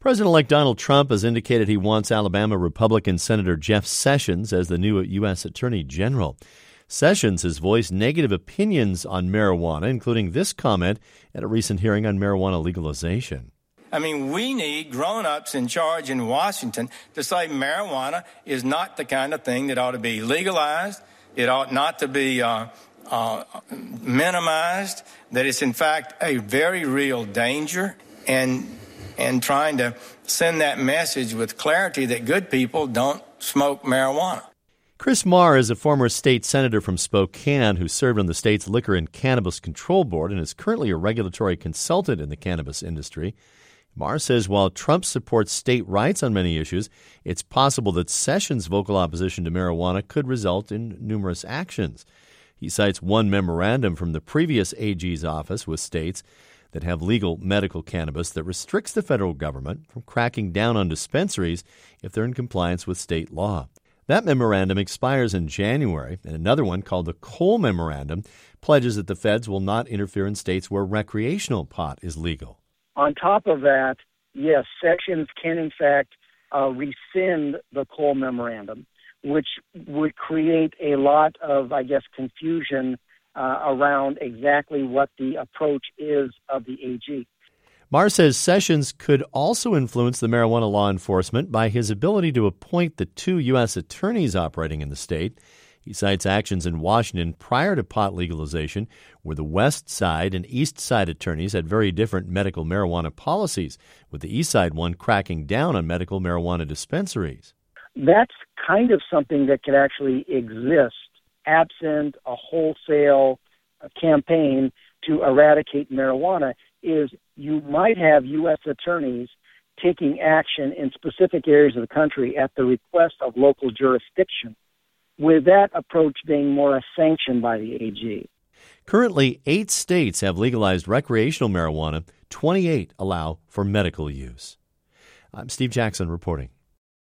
President-elect Donald Trump has indicated he wants Alabama Republican Senator Jeff Sessions as the new U.S. Attorney General. Sessions has voiced negative opinions on marijuana, including this comment at a recent hearing on marijuana legalization. I mean, we need grown-ups in charge in Washington to say marijuana is not the kind of thing that ought to be legalized. It ought not to be minimized, that it's in fact a very real danger, and trying to send that message with clarity that good people don't smoke marijuana. Chris Marr is a former state senator from Spokane who served on the state's Liquor and Cannabis Control Board and is currently a regulatory consultant in the cannabis industry. Marr says while Trump supports state rights on many issues, it's possible that Sessions' vocal opposition to marijuana could result in numerous actions. He cites one memorandum from the previous AG's office with states that have legal medical cannabis that restricts the federal government from cracking down on dispensaries if they're in compliance with state law. That memorandum expires in January, and another one called the Cole Memorandum pledges that the feds will not interfere in states where recreational pot is legal. On top of that, yes, Sessions can in fact rescind the Cole Memorandum, which would create a lot of, confusion around exactly what the approach is of the AG. Marr says Sessions could also influence the marijuana law enforcement by his ability to appoint the two U.S. attorneys operating in the state. He cites actions in Washington prior to pot legalization where the West Side and East Side attorneys had very different medical marijuana policies, with the East Side one cracking down on medical marijuana dispensaries. That's kind of something that could actually exist absent a wholesale campaign to eradicate marijuana, is you might have U.S. attorneys taking action in specific areas of the country at the request of local jurisdiction, with that approach being more sanctioned by the AG. Currently, 8 states have legalized recreational marijuana. 28 allow for medical use. I'm Steve Jackson reporting.